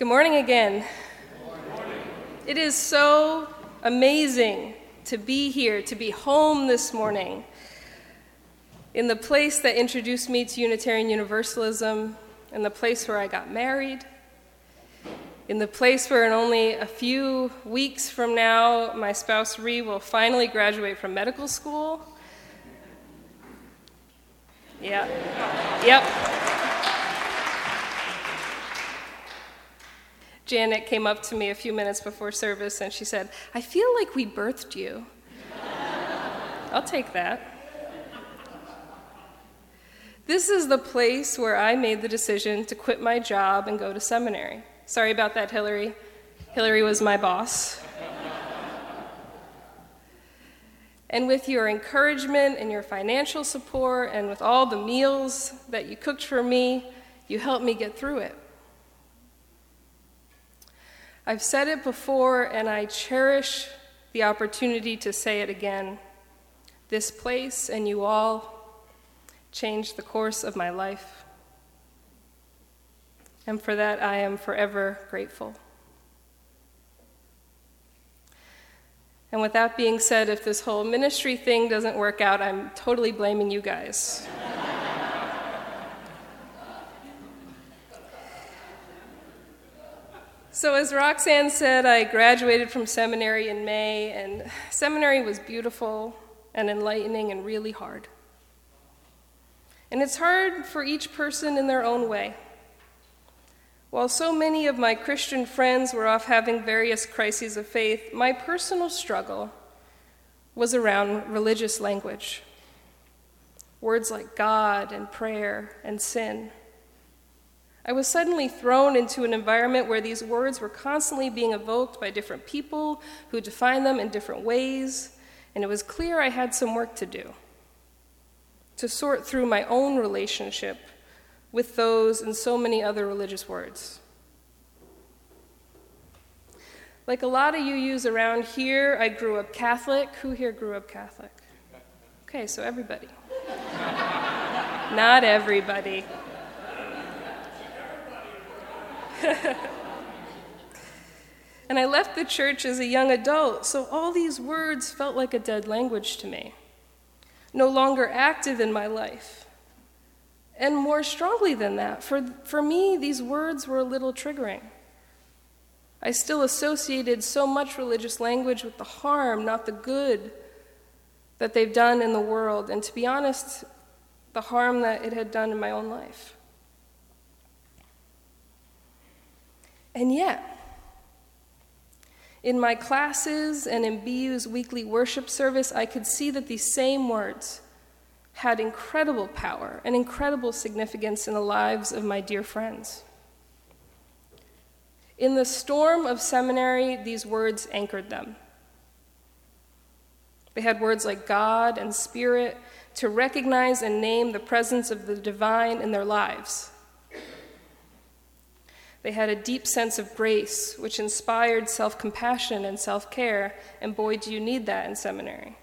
Good morning again. It is so amazing to be here, to be home this morning, in the place that introduced me to Unitarian Universalism, in the place where I got married, in the place where in only a few weeks from now, my spouse Ree will finally graduate from medical school. Yeah. Yep. Janet came up to me a few minutes before service and she said, "I feel like we birthed you." I'll take that. This is the place where I made the decision to quit my job and go to seminary. Sorry about that, Hillary. Hillary was my boss. And with your encouragement and your financial support and with all the meals that you cooked for me, you helped me get through it. I've said it before, and I cherish the opportunity to say it again. This place and you all changed the course of my life. And for that, I am forever grateful. And with that being said, if this whole ministry thing doesn't work out, I'm totally blaming you guys. So as Roxanne said, I graduated from seminary in May, and seminary was beautiful and enlightening and really hard. And it's hard for each person in their own way. While so many of my Christian friends were off having various crises of faith, my personal struggle was around religious language. Words like God and prayer and sin. I was suddenly thrown into an environment where these words were constantly being evoked by different people who defined them in different ways, and it was clear I had some work to do to sort through my own relationship with those and so many other religious words. Like a lot of UUs around here, I grew up Catholic. Who here grew up Catholic? Okay, so everybody. Not everybody. And I left the church as a young adult, so all these words felt like a dead language to me, no longer active in my life. And more strongly than that, for me, these words were a little triggering. I still associated so much religious language with the harm, not the good, that they've done in the world, and to be honest, the harm that it had done in my own life. And yet, in my classes and in BU's weekly worship service, I could see that these same words had incredible power and incredible significance in the lives of my dear friends. In the storm of seminary, these words anchored them. They had words like God and Spirit to recognize and name the presence of the divine in their lives. They had a deep sense of grace, which inspired self-compassion and self-care, and boy, do you need that in seminary.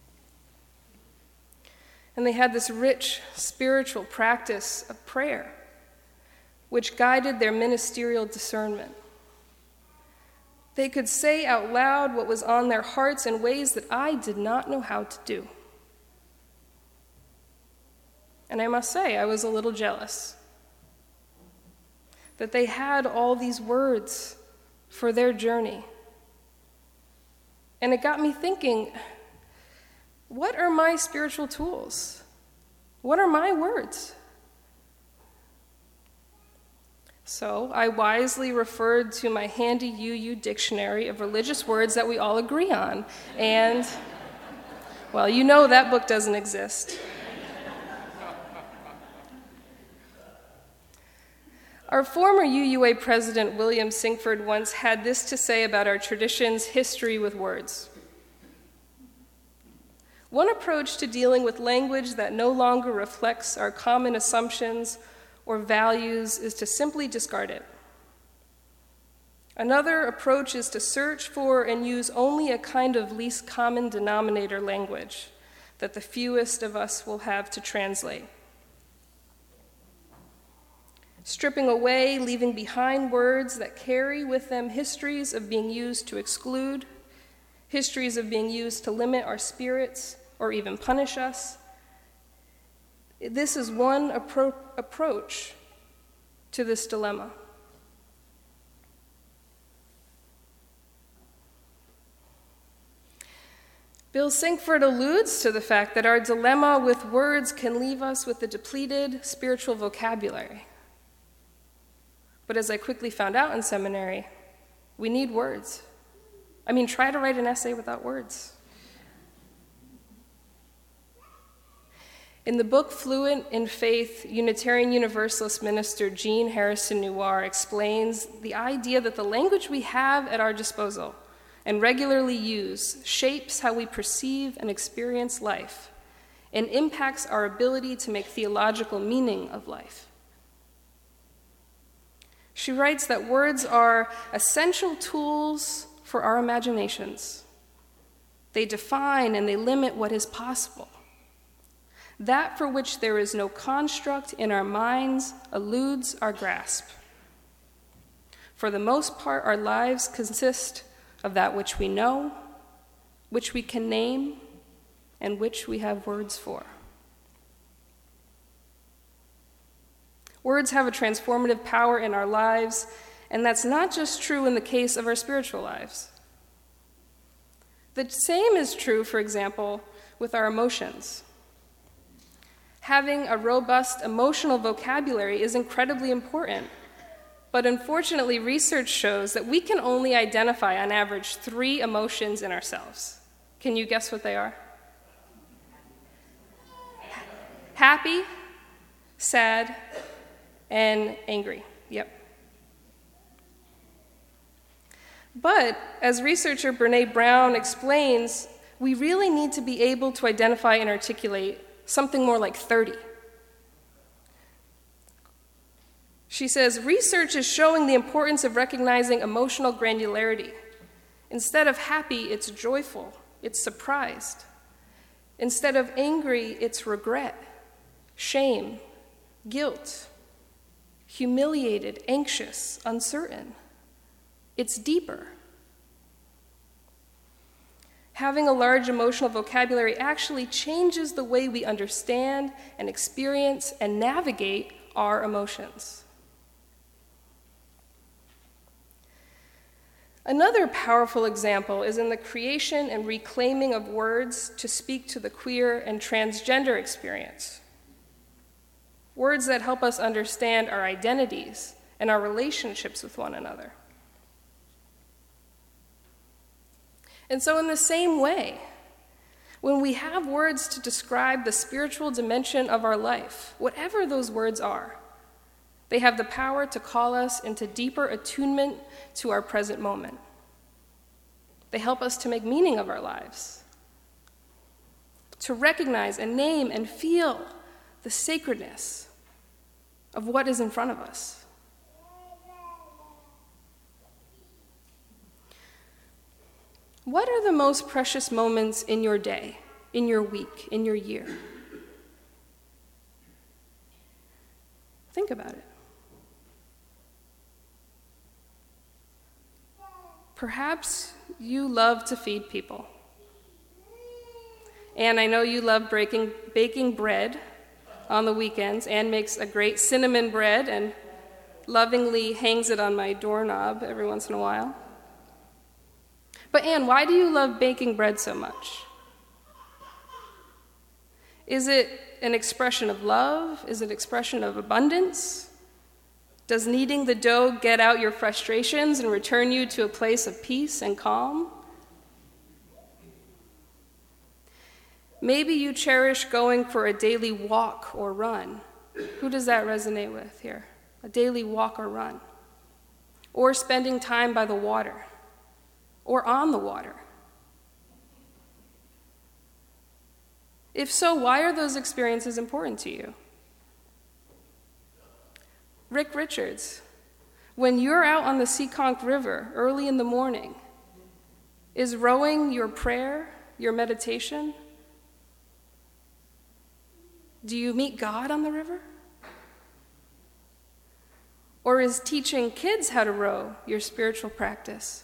And they had this rich spiritual practice of prayer, which guided their ministerial discernment. They could say out loud what was on their hearts in ways that I did not know how to do. And I must say, I was a little jealous that they had all these words for their journey. And it got me thinking, what are my spiritual tools? What are my words? So I wisely referred to my handy UU dictionary of religious words that we all agree on. And, well, you know that book doesn't exist. Our former UUA president, William Sinkford, once had this to say about our tradition's history with words. One approach to dealing with language that no longer reflects our common assumptions or values is to simply discard it. Another approach is to search for and use only a kind of least common denominator language that the fewest of us will have to translate. stripping away, leaving behind words that carry with them histories of being used to exclude, histories of being used to limit our spirits or even punish us. This is one approach to this dilemma. Bill Sinkford alludes to the fact that our dilemma with words can leave us with a depleted spiritual vocabulary. But as I quickly found out in seminary, we need words. Try to write an essay without words. In the book Fluent in Faith, Unitarian Universalist minister Jean Harrison Newar explains the idea that the language we have at our disposal and regularly use shapes how we perceive and experience life and impacts our ability to make theological meaning of life. She writes that words are essential tools for our imaginations. They define and they limit what is possible. That for which there is no construct in our minds eludes our grasp. For the most part, our lives consist of that which we know, which we can name, and which we have words for. Words have a transformative power in our lives, and that's not just true in the case of our spiritual lives. The same is true, for example, with our emotions. Having a robust emotional vocabulary is incredibly important, but unfortunately, research shows that we can only identify, on average, 3 emotions in ourselves. Can you guess what they are? Happy, sad, and angry. Yep. But, as researcher Brene Brown explains, we really need to be able to identify and articulate something more like 30. She says, research is showing the importance of recognizing emotional granularity. Instead of happy, it's joyful, it's surprised. Instead of angry, it's regret, shame, guilt, humiliated, anxious, uncertain. It's deeper. Having a large emotional vocabulary actually changes the way we understand and experience and navigate our emotions. Another powerful example is in the creation and reclaiming of words to speak to the queer and transgender experience. Words that help us understand our identities and our relationships with one another. And so in the same way, when we have words to describe the spiritual dimension of our life, whatever those words are, they have the power to call us into deeper attunement to our present moment. They help us to make meaning of our lives, to recognize and name and feel the sacredness of what is in front of us. What are the most precious moments in your day, in your week, in your year? Think about it. Perhaps you love to feed people. And I know you love baking bread on the weekends. Anne makes a great cinnamon bread and lovingly hangs it on my doorknob every once in a while. But Anne, why do you love baking bread so much? Is it an expression of love? Is it an expression of abundance? Does kneading the dough get out your frustrations and return you to a place of peace and calm? Maybe you cherish going for a daily walk or run. Who does that resonate with here? A daily walk or run. Or spending time by the water. Or on the water. If so, why are those experiences important to you? Rick Richards, when you're out on the Seekonk River early in the morning, is rowing your prayer, your meditation? Do you meet God on the river? Or is teaching kids how to row your spiritual practice?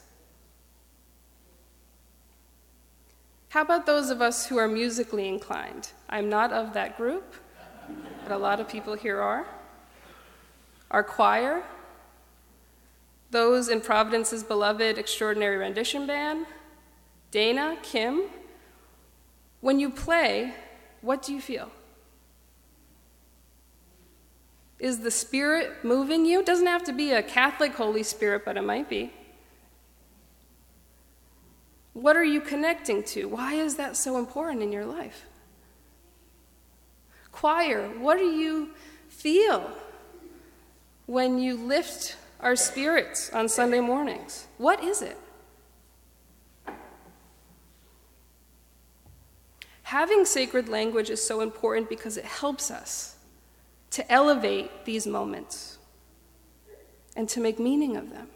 How about those of us who are musically inclined? I'm not of that group, but a lot of people here are. Our choir, those in Providence's beloved Extraordinary Rendition Band, Dana, Kim. When you play, what do you feel? Is the Spirit moving you? It doesn't have to be a Catholic Holy Spirit, but it might be. What are you connecting to? Why is that so important in your life? Choir, what do you feel when you lift our spirits on Sunday mornings? What is it? Having sacred language is so important because it helps us to elevate these moments and to make meaning of them.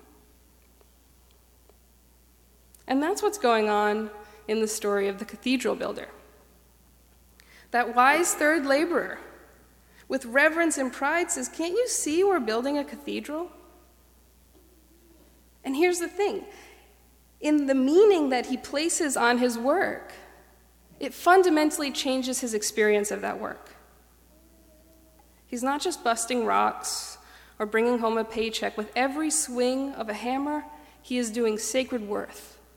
And that's what's going on in the story of the cathedral builder. That wise third laborer, with reverence and pride, says, "Can't you see we're building a cathedral?" And here's the thing. In the meaning that he places on his work, it fundamentally changes his experience of that work. He's not just busting rocks or bringing home a paycheck. With every swing of a hammer, he is doing sacred work.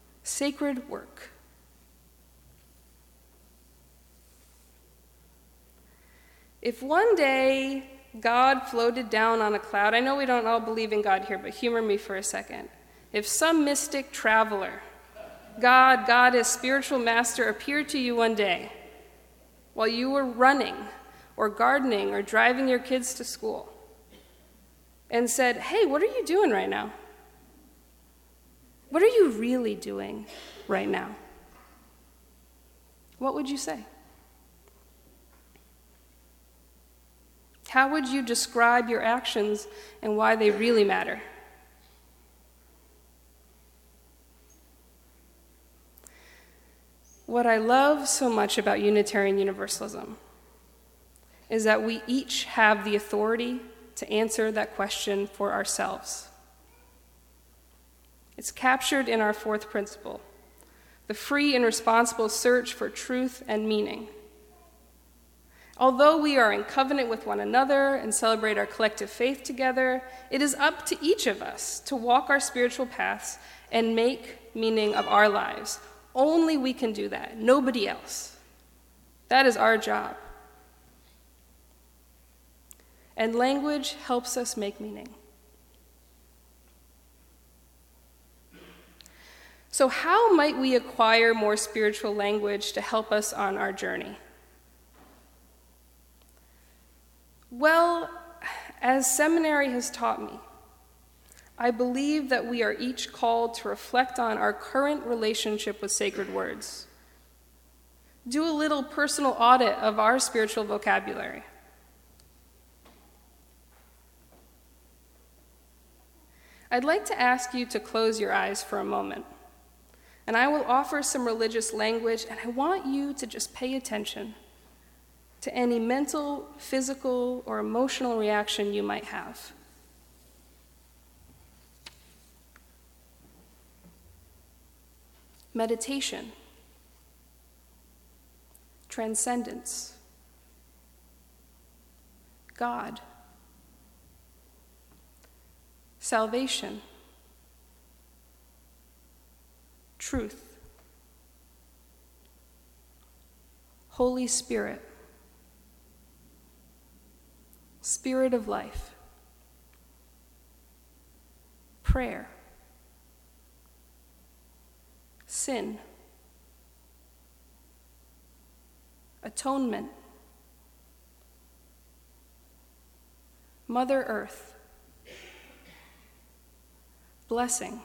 If one day God floated down on a cloud, I know we don't all believe in God here, but humor me for a second. If some mystic traveler, God, Goddess, spiritual master appeared to you one day while you were running or gardening or driving your kids to school and said, "Hey, what are you doing right now? What are you really doing right now?" What would you say? How would you describe your actions and why they really matter? What I love so much about Unitarian Universalism is that we each have the authority to answer that question for ourselves. It's captured in our fourth principle, the free and responsible search for truth and meaning. Although we are in covenant with one another and celebrate our collective faith together, it is up to each of us to walk our spiritual paths and make meaning of our lives. Only we can do that, nobody else. That is our job. And language helps us make meaning. So how might we acquire more spiritual language to help us on our journey? Well, as seminary has taught me, I believe that we are each called to reflect on our current relationship with sacred words. Do a little personal audit of our spiritual vocabulary. I'd like to ask you to close your eyes for a moment, and I will offer some religious language, and I want you to just pay attention to any mental, physical, or emotional reaction you might have. Meditation, transcendence, God, salvation, truth, Holy Spirit, Spirit of life, prayer, sin, atonement, Mother Earth, blessing,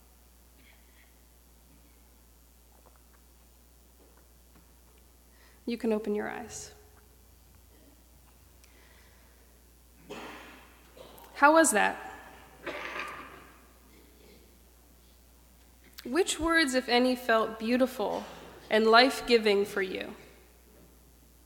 you can open your eyes. How was that? Which words, if any, felt beautiful and life-giving for you?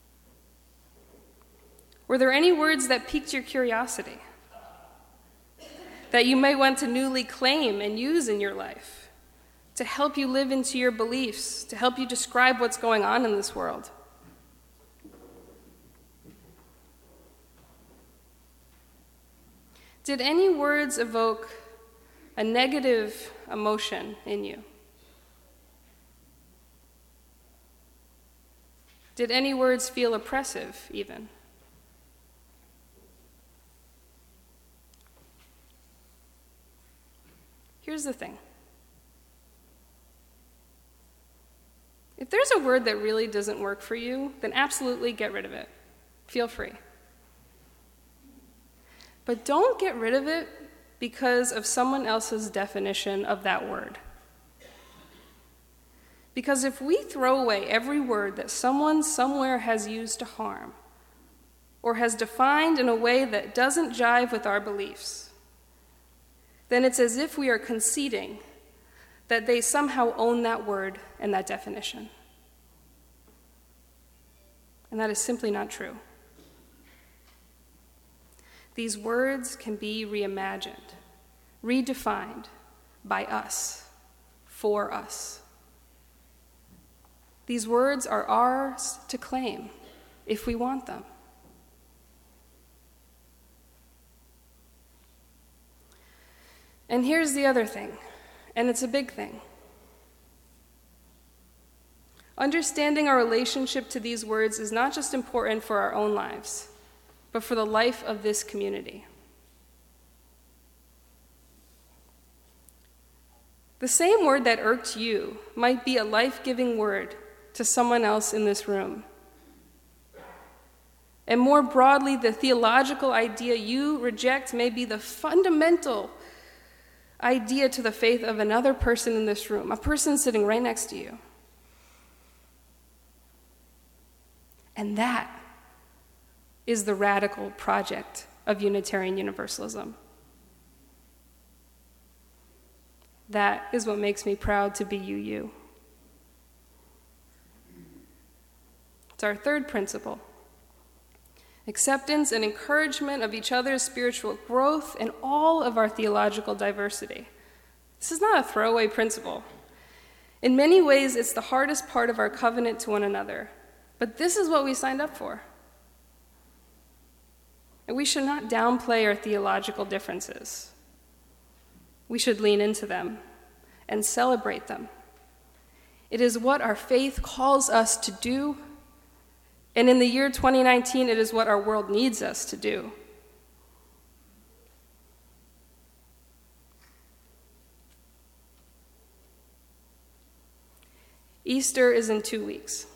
Were there any words that piqued your curiosity? that you might want to newly claim and use in your life to help you live into your beliefs, to help you describe what's going on in this world. Did any words evoke a negative emotion in you? Did any words feel oppressive, even? Here's the thing. If there's a word that really doesn't work for you, then absolutely get rid of it. Feel free. But don't get rid of it because of someone else's definition of that word. Because if we throw away every word that someone somewhere has used to harm, or has defined in a way that doesn't jive with our beliefs, then it's as if we are conceding that they somehow own that word and that definition. And that is simply not true. These words can be reimagined, redefined by us, for us. These words are ours to claim if we want them. And here's the other thing, and it's a big thing. Understanding our relationship to these words is not just important for our own lives, but for the life of this community. The same word that irked you might be a life-giving word to someone else in this room. And more broadly, the theological idea you reject may be the fundamental idea to the faith of another person in this room, a person sitting right next to you. And that is the radical project of Unitarian Universalism. That is what makes me proud to be UU. It's our third principle. Acceptance and encouragement of each other's spiritual growth and all of our theological diversity. This is not a throwaway principle. In many ways, it's the hardest part of our covenant to one another. But this is what we signed up for. And we should not downplay our theological differences. We should lean into them and celebrate them. It is what our faith calls us to do, and in the year 2019, it is what our world needs us to do. Easter is in 2 weeks.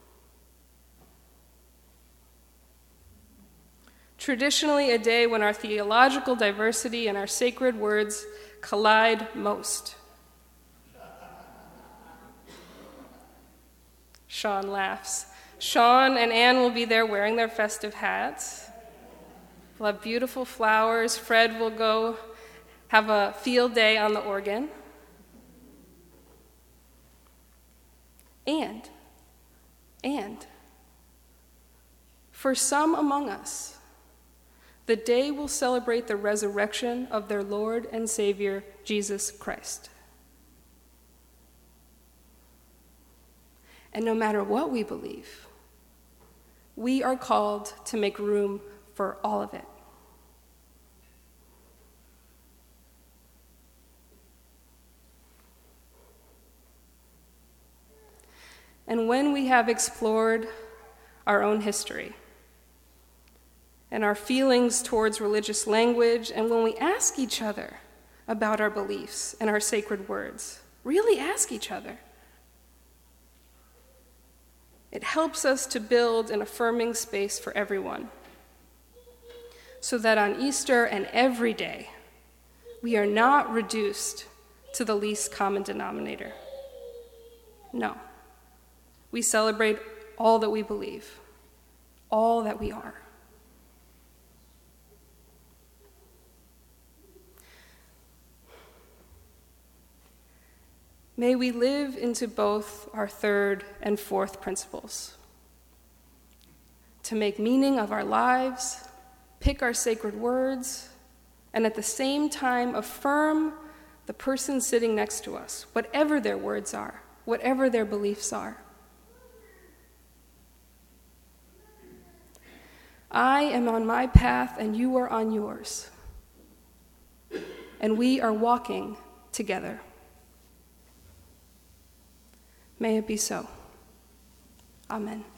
Traditionally, a day when our theological diversity and our sacred words collide most. Sean laughs. Sean and Anne will be there wearing their festive hats. We'll have beautiful flowers. Fred will go have a field day on the organ. And for some among us, the day will celebrate the resurrection of their Lord and Savior, Jesus Christ. And no matter what we believe, we are called to make room for all of it. And when we have explored our own history and our feelings towards religious language, and when we ask each other about our beliefs and our sacred words, really ask each other, it helps us to build an affirming space for everyone, so that on Easter and every day, we are not reduced to the least common denominator. No. We celebrate all that we believe, all that we are. May we live into both our third and fourth principles. To make meaning of our lives, pick our sacred words, and at the same time affirm the person sitting next to us, whatever their words are, whatever their beliefs are. I am on my path and you are on yours, and we are walking together. May it be so. Amen.